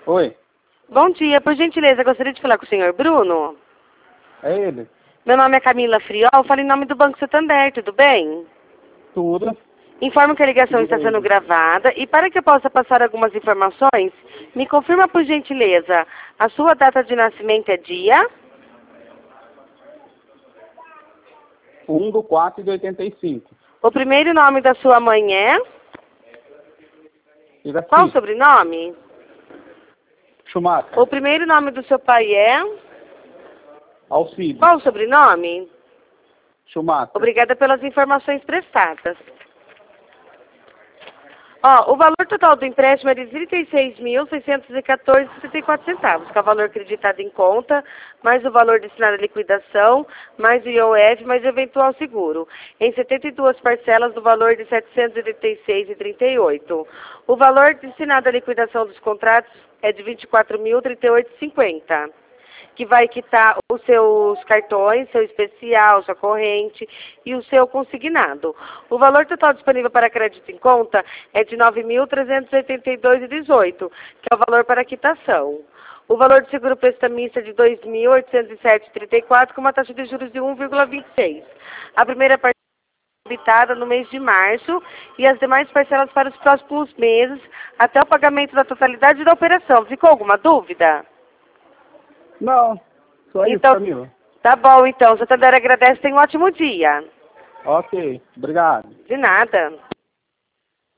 Oi, Bom dia, por gentileza, gostaria de falar com o senhor Bruno. é ele? Meu nome é Camila Friol, falo em nome do Banco Santander, tudo bem? Tudo. Informo que a ligação está sendo gravada e para que eu possa passar algumas informações, me confirma por gentileza, a sua data de nascimento é dia? 1/4/85. O primeiro nome da sua mãe é? Qual o sobrenome? Schumacher. O primeiro nome do seu pai é? Alcides. Qual o sobrenome? Schumacher. Obrigada pelas informações prestadas. Ó, o valor total do empréstimo é de R$ 36.614,64, que é o valor acreditado em conta, mais o valor destinado à liquidação, mais o IOF, mais o eventual seguro, em 72 parcelas do valor de R$ 786,38. O valor destinado à liquidação dos contratos é de R$ 24.038,50. Que vai quitar os seus cartões, seu especial, sua corrente e o seu consignado. O valor total disponível para crédito em conta é de R$ 9.382,18, que é o valor para quitação. O valor do seguro prestamista é de R$ 2.807,34, com uma taxa de juros de 1,26. A primeira parcela é habitada no mês de março e as demais parcelas para os próximos meses, até o pagamento da totalidade da operação. Ficou alguma dúvida? Não, só isso, Então, Camila. tá bom, então. Santander agradece. Tenha um ótimo dia. Ok, obrigado. De nada.